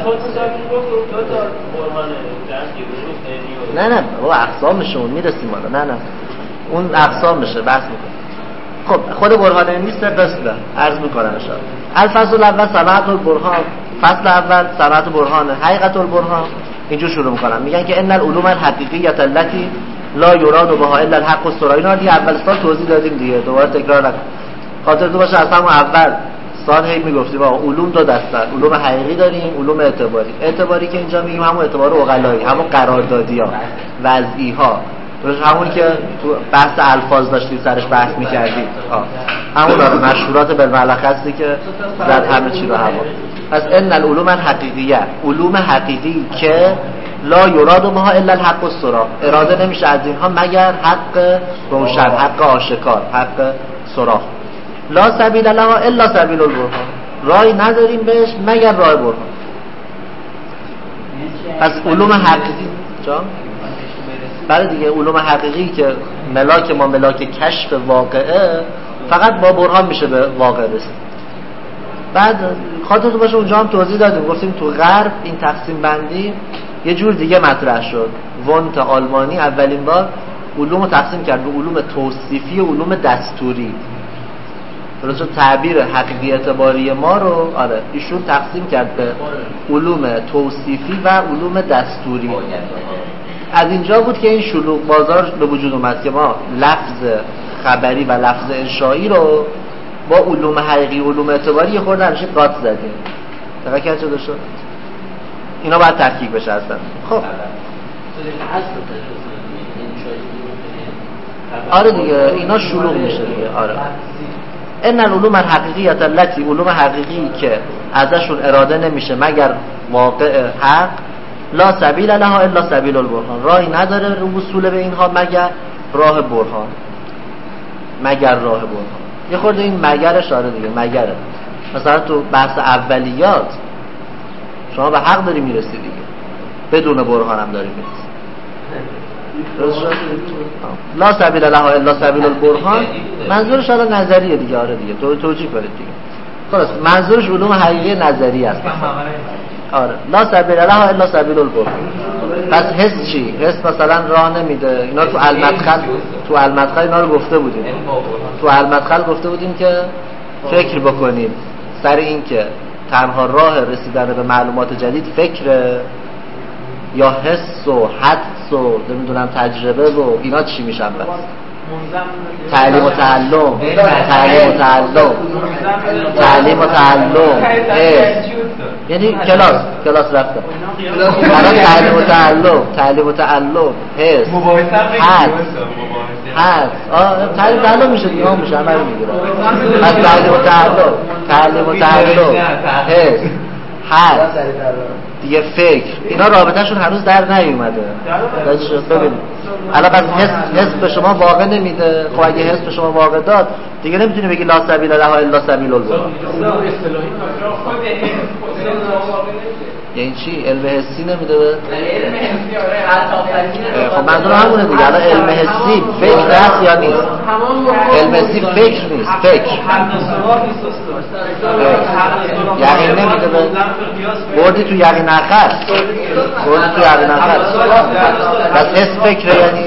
نه نه بابا اقسامشون میرسیم حالا. نه نه اون اقسام میشه بحث میکنه. خب خود برهان علمی سه قسمه عرض میکنم ان شاء الله. الفصل الاول صنعت البرهان، فصل اول صنعت برهان حقیقت البرهان. اینجور شروع میکنم میگن که ان العلوم الحقیقیه التي لا یراد بها الا الحق الصراحی. اینا دیگه اول سال توضیح دادیم دیگه، دوباره تکرار نکنم. خاطرتون باشه از همون اول سال هی میگفتیم آقا علوم دو دسته، علوم حقیقی داریم، علوم اعتباری. اعتباری که اینجا میگیم همون اعتبار عقلایی، همون قراردادی‌ها، وضعی‌ها، درست همون که تو بحث الفاظ داشتیم سرش بحث می‌کردیم. همون رو مشهورات بالملخصی که زد همه چی رو هوا. پس ان العلوم الحقیقیه، علوم حقیقی که لا یراد بها الا الحق الصراح، اراده نمیشه از اینها مگر حق روشن، حق آشکار، حق صراح. لا سبیل لها الا سبیل البرهان، راهی نداریم بهش مگر راه برهان. پس علوم حقیقی جان بله دیگه، علوم حقیقی که ملاک ما ملاک کشف واقعه فقط با برهان میشه به واقع رسید. بعد خاطرتون باشه اونجا هم توضیح دادیم، گفتیم تو غرب این تقسیم بندی یه جور دیگه مطرح شد. وونت آلمانی اولین بار علوم رو تقسیم کرد به علوم توصیفی و علوم دستوری. درسته تعبیر حقیقی اعتباری ما رو آره ایشون تقسیم کرد به علوم توصیفی و علوم دستوری. از اینجا بود که این شلوغ بازار به وجود اومد که ما لفظ خبری و لفظ انشایی رو با علوم حقیقی علوم اعتباری یه خورده همیشه قاط زدیم. دقیقاً چه شد؟ اینا باید تحقیق بشه اصلا. خب آره دیگه اینا شلوغ میشه دیگه. آره ان العلوم الحقیقیه التي علوم حقیقی که ازشون اراده نمیشه مگر واقع حق، لا سبیل لها الا سبیل البرهان، راهی نداره رو وصول به اینها مگر راه برهان، مگر راه برهان. یه خورده این مگرش آره دیگه مگره. مثلا تو بحث اولیات شما به حق داری میرسی دیگه، بدون برهان هم داری میرسی. لا سبیل لها الا سبیل البرهان منظورش الان نظریه دیگه. آره دیگه تو توجیه کنید دیگه. خلاص منظورش علوم حقیقی نظری است. آره لا سبیل لها الا سبیل البرهان. پس حس چی؟ حس مثلا راه نمیده. اینا تو المدخل تو المدخل اینا رو گفته بودیم. تو المدخل گفته بودیم که فکر بکنید سر این که تنها راه رسیدن به معلومات جدید فکره یا حس و حدس و نمیدونم تجربه و اینا چی میشن بس؟ تعلیم و تعلم تعلیم و تعلم تعلیم و تعلم حس، یعنی کلاس کلاس رفتم برای تعلیم و تعلم تعلیم و تعلم حس حدس حدس آه تعلیم و تعلم میشه دیگه هم میشه عمل میگیره. پس تعلیم و تعلم تعلیم و تعلم حس حدس دیگه فکر، اینا رابطه‌شون هنوز در نیومده. ببینید الان بس حس حس به شما واقع نمیده. خب اگه حس به شما واقع داد دیگه نمیتونی بگی لا سبیل لها الا سبیل البرهان. یعنی چی؟ علم حسی نمیده به؟ علم حسی آره حتی خب منظور همونه دیگه. الان علم حسی فکر هست یا نیست؟ علم حسی فکر نیست، فکر یقین نمیده به؟ بردی تو یقین اخر بردی تو یقین اخر بس حس فکره یعنی؟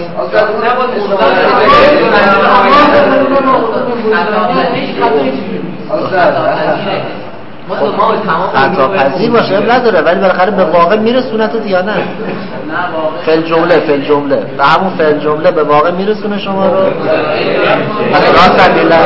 خطا پذیر باشه نداره ولی بالاخره به واقع میرسونتت یا نه؟ فعل جمله فعل جمله و همون فعل جمله به واقع میرسونه شما رو. پس راست بیله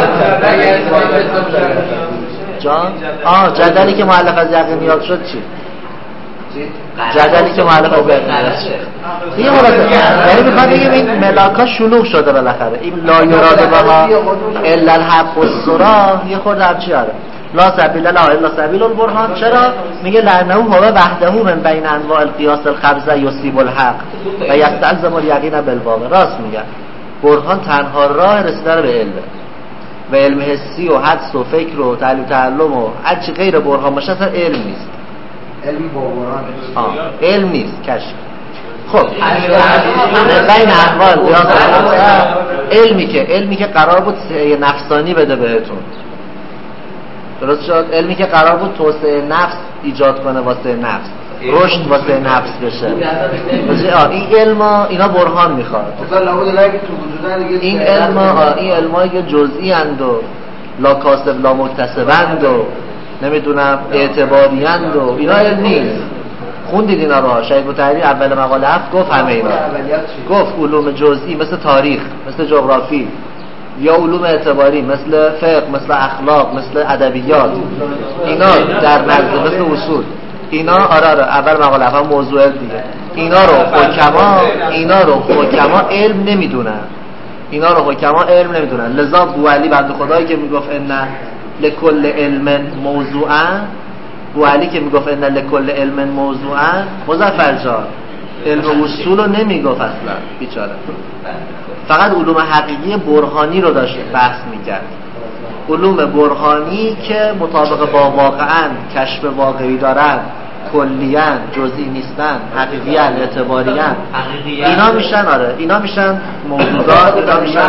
جان آه جدلی که مؤلف از یقینیات شد چی؟ جدلی که مؤلف از یقینیات شد دیگه مراسم یعنی میخوام بگیم این ملاکا شلوغ شده بالاخره. این لا یراد بها الا الحق والصراح یه خورده همچی آره لا سبیل لها الا سبیل البرهان. چرا؟ میگه لعنه هو وحده من بین انواع القیاس الخبزه یصیب الحق و یستلزم الیقین بالواقع. راست میگن برهان تنها راه رسیدن به علم و علم حسی و حدس و فکر و تعلیم تعلم و هر چی غیر برهان باشه اصلا علم نیست. علم با برهان علم نیست کشف. خب بین انواع القیاس الخبزه علمی که علمی که قرار بود نفسانی بده بهتون درست شد. علمی که قرار بود توسعه نفس ایجاد کنه واسه نفس رشد واسه نفس بشه. این علم اینا برهان میخواد. این علم این علمایی که جزئی اند و لا کاسب لا مکتسبند و نمیدونم اعتباری اند و اینا علم نیست. خوندید اینا رو؟ شیخ بطحری اول مقاله هفت گفت همه اینا گفت علوم جزئی مثل تاریخ مثل جغرافی یا علوم اعتباری مثل فقه مثل اخلاق مثل ادبیات اینا در نزد مثل اصول اینا آره آره اول مقاله هم موضوع دیگه اینا رو حکما اینا رو حکما علم نمیدونن اینا رو حکما علم نمیدونن. لذا بوعلی بنده خدایی که میگفت ان لکل علم موضوعا بوعلی که میگفت ان لکل علم موضوعا مظفر جان علم اصول رو نمیگفت اصلا بیچاره. فقط علوم حقیقی برهانی رو داشت بحث میکرد. علوم برهانی که مطابق با واقعاً کشف واقعی دارن کلیاً جزئی نیستن حقیقیاً اعتباریاً اینا میشن آره اینا میشن موضوعات اینا میشن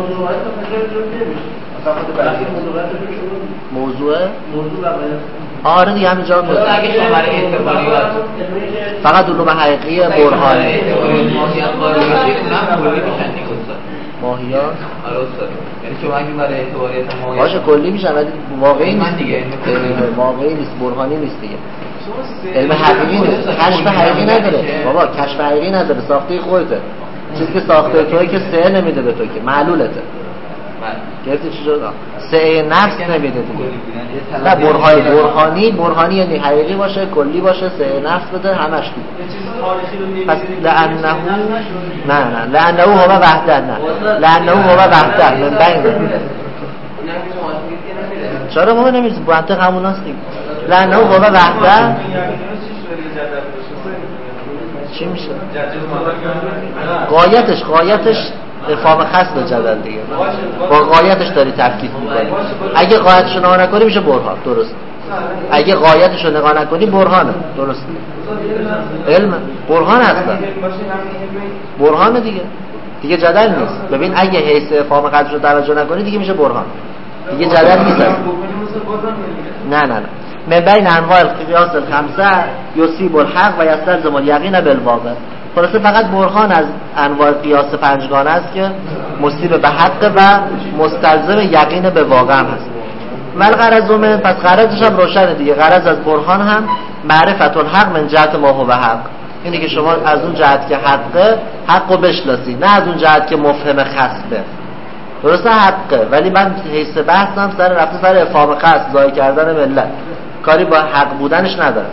موضوع آره دیگه همینجا بود. فقط علوم حقیقی برهانی ماهیان آره استاد یعنی شما اگه برای اعتباریت ماهیان باشه کلی میشن ولی واقعی نیست دیگه واقعی نیست برهانی نیست دیگه علم حقیقی نیست کشف حقیقی نداره بابا کشف حقیقی نداره ساخته خودته چیزی که ساخته توئه که سه نمیده به تو که معلولته گرفتی چی شد؟ سعه نفس نمیده دیگه. نه برهای برهانی، برهانی یعنی حقیقی باشه، کلی باشه، سعه نفس بده، همش دیگه. پس لعنه نه نه لعنه هو وحده نه لعنه هو وحده من بین چرا ما نمیرسیم منطق همون هست دیگه. لعنه هو وحده چی میشه؟ غایتش غایتش افهام خاص به جدل دیگه، با غایتش داری تفکیک میکنی. اگه غایتش رو نگاه نکنی میشه برهان، درست. اگه غایتش رو نگاه نکنی برهانه، درست. علم برهان هستن، برهانه دیگه، دیگه جدل نیست. ببین اگه حیث افهام خاص رو توجه نکنی دیگه میشه برهان، دیگه جدل نیست. نه نه نه من بین انواع القیاس الخمسه یصیب الحق و یستلزم الیقین بالواقع. خلاصه فقط برهان از انواع قیاس پنجگانه است که مصیب به حق و مستلزم یقین به واقع هست. مل غرض من، پس غرضش هم روشنه دیگه. غرض از برهان هم معرفت الحق من جهت ما هو حق، اینه که شما از اون جهت که حقه حقو بشناسی، نه از اون جهت که مفهم خصبه. درسته حقه، ولی من حیث بحثم سر رفته سر افهام خصب، ضایع کردن ملت، کاری با حق بودنش نداره.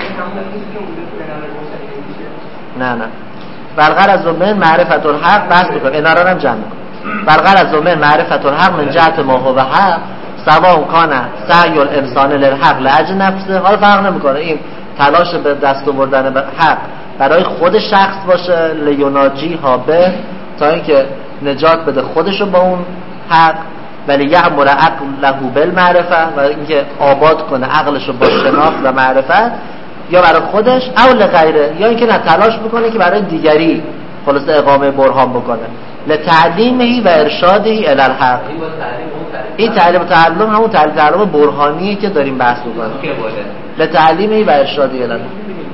نه نه برغرض من معرفت الحق بحث میکنم، اینا رو هم جمع میکنم. برغرض من معرفت الحق من جهت ما هو حق سواء کان سعی الانسان للحق لاجل نفسه، حالا فرق نمیکنه این تلاش به دست آوردن به حق برای خود شخص باشه، لیناجی ها به تا اینکه نجات بده خودشو با اون حق، ولی یعمر عقله بالمعرفه، و اینکه آباد کنه عقلشو با شناخت و معرفت، یا برای خودش او لغیره، یا اینکه نه تلاش میکنه که برای دیگری خلاصه اقامه برهان بکنه، لتعلیمه و ارشادی الی الحق. این تعلیم و تعلم همون تعلیم تعلم برهانیه که داریم بحث میکنیم، لتعلیمه و ارشادی الی الحق.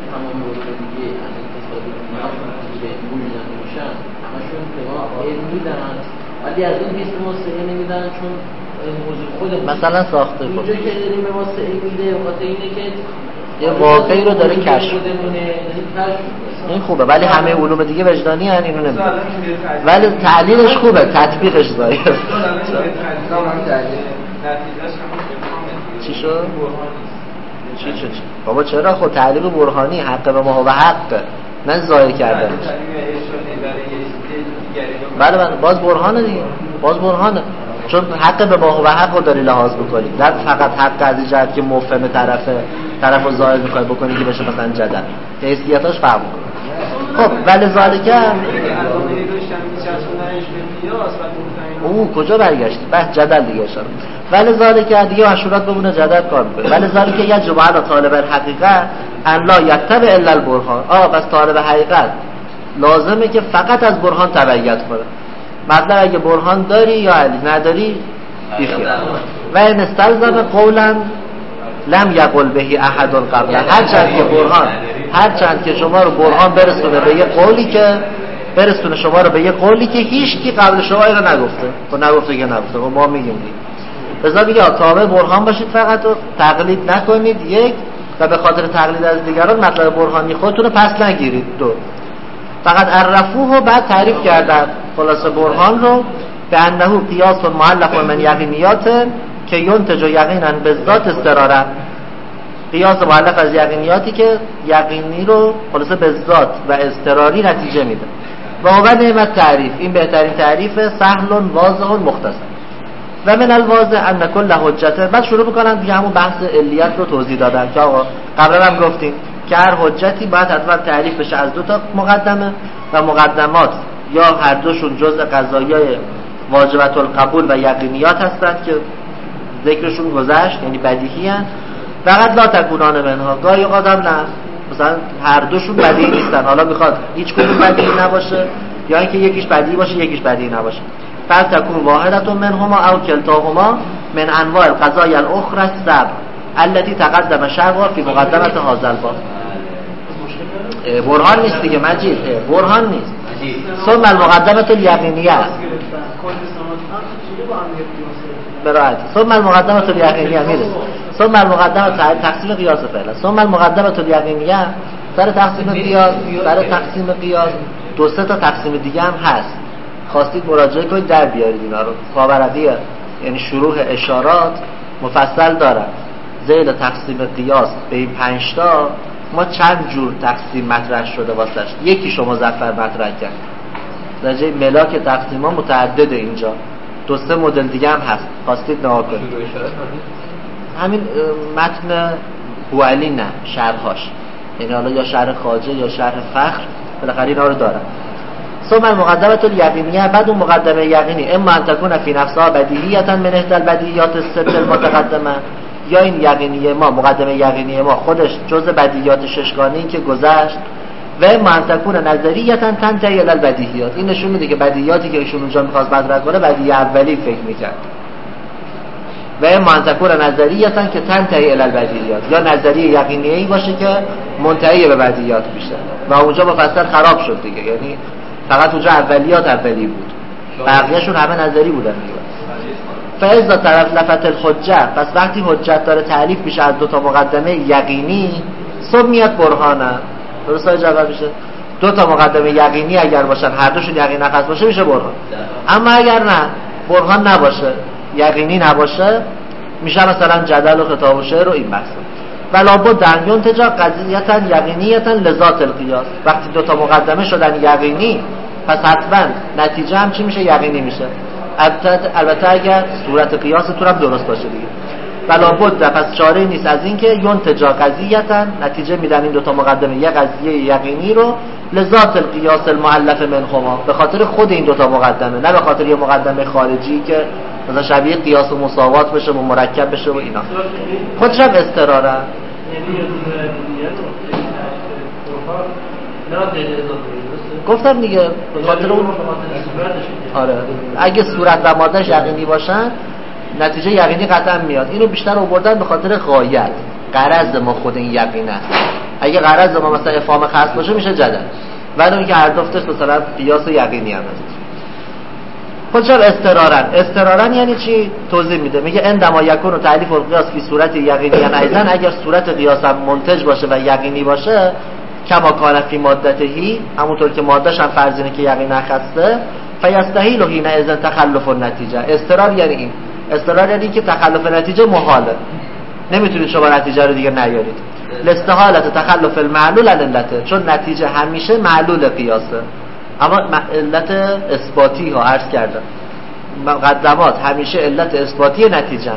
ولی از این بیست موسیقی نمیدن چون موضوع خود مثلا ساخته بود. اینجا که داریم به موسیقی میده بخاطر اینه که یه واقعی رو داره کشف. این خوبه، ولی همه علوم دیگه وجدانی هن، اینو نمیدن. ولی تعلیلش خوبه، تطبیقش ضعیف. چی شد؟ چی شد؟ بابا چرا؟ خود تعلیل برهانی حق به ما و حق من ضایع کردم. بله بله باز برهانه دیگه، باز برهانه، چون حق به ما و حق رو داری لحاظ بکنی، نه فقط حق از این جهت که مفهم طرفه طرف رو ظاهر میخوای بکنی که بشه مثلا جدل، حیثیتاش فرق میکنه. خب ولی ذالکه او کجا برگشتی؟ بحث جدل دیگه اشاره. ولی ذالکه دیگه مشورات بمونه جدل کار میکنه. ولی ذالکه یجب علی طالب الحقیقه ان لا یتبع الا البرهان. آه بس طالب حقیقت لازمه که فقط از برهان تبعیت کنه. مطلب اگه برهان داری یا علی نداری بیخیال. و این استلزم قولا لم یقل بهی احد قبل، هر چند که برهان هر چند که شما رو برهان برسونه به یه قولی که برسونه شما رو به یه قولی که هیچ کی قبل شما اینو نگفته، تو نگفته که نگفته، ما میگیم دیگه. لذا میگه تابع برهان باشید فقط و تقلید نکنید، یک، و به خاطر تقلید از دیگران مطلب برهانی خودتون رو پس نگیرید، دو، فقط عرفوه بعد تعریف کردن خلاصه برهان رو به انه قیاس و معلق من یقینیات که ینتج یقینا به ذات استراره، قیاس معلق از یقینیاتی که یقینی رو خلاصه به ذات و اضطراری نتیجه میده. و هو نعمت تعریف، این بهترین تعریف، سهل واضح مختصر. و من الواضح ان کل حجت، بعد شروع میکنن دیگه همون بحث علیت رو توضیح دادن که آقا قبلا هم گفتیم که هر حجتی باید حتما تعریف بشه از دو تا مقدمه و مقدمات یا هر دوشون جزء قضایای واجبت القبول و یقینیات هستند که ذکرشون گذشت، یعنی بدیهی هستند. فقط لا تکونان منها، گاهی اوقات هم نه، مثلا هر دوشون بدیهی نیستن، حالا میخواد هیچ کدوم بدیهی نباشه یا اینکه یکیش بدیهی باشه یکیش بدیهی نباشه. فل تکون واحدة منهما او کلتاهما من انواع القضايا الاخرى السبع التي تقدم شرحها في مقدمه هذا الباب. برهان نیست دیگه مجید، برهان نیست. ثم المقدمه الیقینیه برایت ثم المقدمه الیقینیه میره ثم المقدمه تقسیم قیاس فعلا ثم المقدمه الیقینیه سر تقسیم قیاس سر تقسیم قیاس دو سه تا تقسیم دیگه هم هست. خواستید مراجعه کنید در بیارید اینا رو. پاورقی یعنی شروح اشارات مفصل داره. ذیل تقسیم قیاس به این پنج تا ما چند جور تقسیم مطرح شده واسش. یکی شما مظفر مطرح کرد. در جای ملاک تقسیم ها متعدد اینجا. دو سه مدل دیگه هم هست. خواستید نگاه کنید. همین متن بوعلی نه شرحاش. یعنی حالا یا شرح خواجه یا شرح فخر بالاخره اینا رو داره. ثم المقدمه الیقینیه، بعد اون مقدمه یقینی اما ان تکون فی نفسها بدیهیه من احدى البدیهیات الست المتقدمه، یا این یقینیه ما مقدمه یقینیه ما خودش جزء بدیهیات ششگانه‌ای که گذشت، و اما ان تکون نظریه تنتهی الی البدیهیات. این نشون میده که بدیهیاتی که ایشون اونجا می‌خواست مطرح کنه بدیهی اولی فکر می‌کرد. و اما ان تکون نظریه که تنتهی الی البدیهیات، یا نظریه یقینیه‌ای باشه که منتهی به بدیهیات میشه و اونجا مفصل خراب شد دیگه. یعنی فقط اونجا اولیات اولی بود، بقیه‌شون همه نظری بودن دیگه. فاذا طرف لفت الحجه، پس وقتی حجت داره تعریف میشه از دو تا مقدمه یقینی، سمیت برهانه. درسته جواب میشه دو تا مقدمه یقینی اگر باشن هر دوشون یقین نفس باشه میشه برهان. اما اگر نه برهان نباشه یقینی نباشه میشه مثلا جدل و خطاب و شعر و این بحث. ولا بد ان ينتج قضیه یقینیه لذات القیاس. وقتی دو تا مقدمه شدن یقینی پس حتما نتیجه هم چی میشه؟ یقینی میشه. البته اگر صورت قیاس تو هم درست باشه دیگه. ولا بد، پس چاره نیست از این که ینتج قضیه، نتیجه میدن این دو تا مقدمه یه قضیه یقینی رو لذات القیاس المؤلف منهما، به خاطر خود این دو تا مقدمه، نه به خاطر یه مقدمه خارجی که مثلا شبیه قیاس و مساوات بشه و مرکب بشه و اینا. خودش هم استراره. گفتم دیگه به خاطر اون. آره اگه صورت و مادهش یقینی باشن نتیجه یقینی قطعا میاد. اینو بیشتر آوردن به خاطر غایت. غرض ما خود این یقین است. اگه غرض ما مثلا افهام خاص باشه میشه جدل، ولی اون که هر دفترش مثلا قیاس یقینی هم هست. خودش استرارن. استرارن یعنی چی؟ توضیح میده. میگه عندما یکون تعریف القیاس فی صورت یقینی ایضا، اگر صورت قیاس هم منتج باشه و یقینی باشه، کما کان فی مادته، همونطور که مادهش هم فرض اینه که یقین نخسته، فیستحیل حین اذن تخلف النتیجه. استرار یعنی این. استرار یعنی که تخلف نتیجه محاله، نمیتونید شما نتیجه رو دیگه نیارید. لاستحالت تخلف المعلول علته، چون نتیجه همیشه معلول قیاسه. اما علت اثباتی ها عرض کردم، مقدمات همیشه علت اثباتی نتیجه.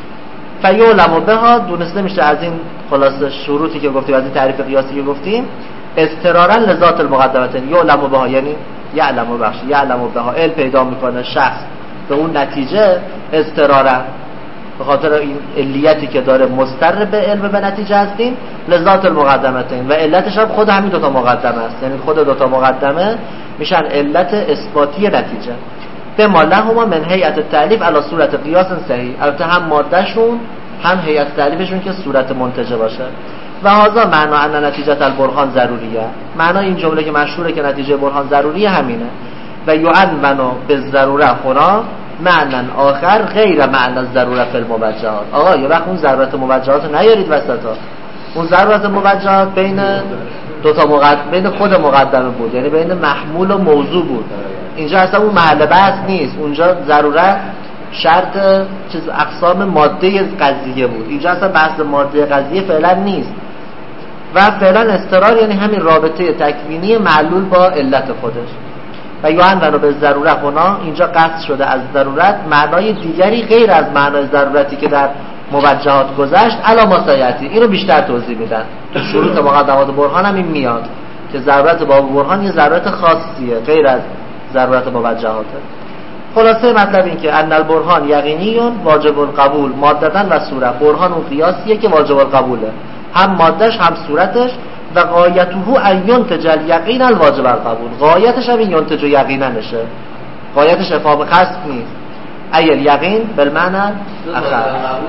فیعلم بها، دونسته میشه از این خلاصه شروطی که گفتیم، از این تعریف قیاسی که گفتیم، استرارا لذات المقدمات. یعلم بها یعنی یعلم بخش یعلم بها، علم پیدا میکنه شخص به اون نتیجه استرارا، به خاطر این علیتی که داره مستر به علم به نتیجه هستیم. لذات المقدمتین، و علتش هم خود همین دوتا مقدمه است، یعنی خود دوتا مقدمه میشن علت اثباتی نتیجه. به ما لهما من هیئت التعلیف علی صورت قیاس صحیح، البته هم مادهشون هم هیئت تعلیفشون که صورت منتجه باشه. و هذا معنا ان نتیجه البرهان ضروریه، معنا این جمله که مشهوره که نتیجه برهان ضروریه همینه. و یعنون بالضروره هنا معنا آخر غیر معنا الضروره فی الموجهات. آقا یه وقت اون ضرورت موجهات رو نیارید وسطا. اون ضرورت موجهات بین دو تا مقدمه، بین خود مقدمه بود، یعنی بین محمول و موضوع بود. اینجا اصلا اون محل بحث نیست. اونجا ضرورت شرط چیز اقسام ماده قضیه بود. اینجا اصلا بحث ماده قضیه فعلا نیست. و فعلا استرار یعنی همین رابطه تکوینی معلول با علت خودش. و یعنون به ضروره هنا، اینجا قصد شده از ضرورت معنای دیگری غیر از معنای ضرورتی که در موجهات گذشت. علامه سایتی اینو بیشتر توضیح میدن تو شروط مقدمات برهان هم این میاد که ضرورت باب برهان یه ضرورت خاصیه غیر از ضرورت موجهاته. خلاصه مطلب این که ان البرهان یقینیون واجب القبول مادتن و صورت. برهان اون قیاسیه که واجب القبوله، هم مادهش هم صورتش. و غایته ان ینتج الیقین الواجب القبول، غایتش هم این ینتج یقینا نشه، غایتش افهام خاص نیست. ای الیقین بالمعنی اخر،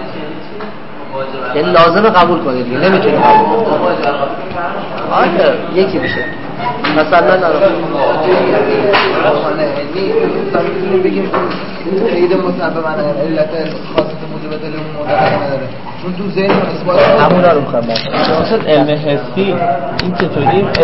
یعنی لازم قبول کنید دیگه، نمیتونید قبول کنید. آره یکی میشه مثلا داره میتونیم بگیم قید مسببا علت خاصه موجبه علم مدرک نداره، چون تو ذهن اثبات همون رو میخوام بگم. اصلا علم حسی این چطوری